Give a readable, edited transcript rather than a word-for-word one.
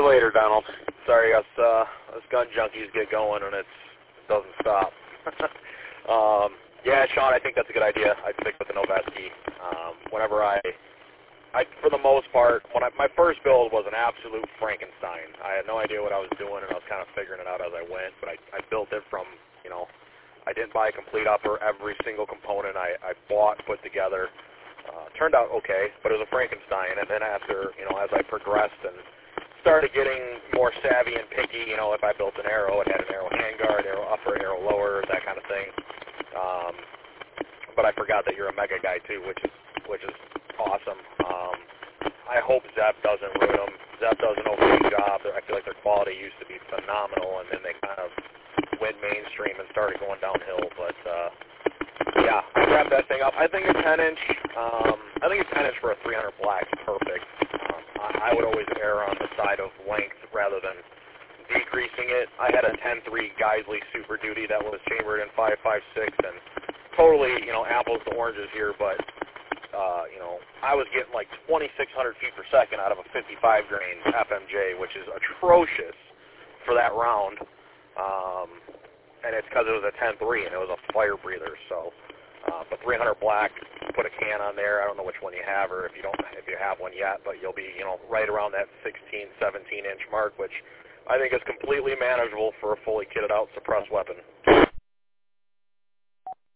you later, Donald. Sorry, us gun junkies get going and it doesn't stop. Yeah, Sean, I think that's a good idea. I'd stick with the Noveske. Whenever I for the most part, my first build was an absolute Frankenstein. I had no idea what I was doing, and I was kind of figuring it out as I went, but I built it from, I didn't buy a complete upper. Every single component I bought, put together. Turned out okay, but it was a Frankenstein, and then after, as I progressed and started getting more savvy and picky, if I built an arrow, it had an arrow handguard, arrow upper, arrow lower, that kind of thing. But I forgot that you're a mega guy too, which is awesome. I hope Zep doesn't ruin them. Zep does an okay job. I feel like their quality used to be phenomenal, and then they kind of went mainstream and started going downhill. But yeah, I wrapped that thing up. I think a 10-inch. I think a 10-inch for a 300 black is perfect. I would always err on the side of length rather than decreasing it. I had a 10.3 Geisley Super Duty that was chambered in 5.56, and totally, apples to oranges here, but I was getting like 2,600 feet per second out of a 55 grain FMJ, which is atrocious for that round. And it's because it was a 10.3 and it was a fire breather. So, but 300 black, put a can on there. I don't know which one you have, or if you have one yet, but you'll be, right around that 16, 17 inch mark, which I think is completely manageable for a fully kitted out suppressed weapon.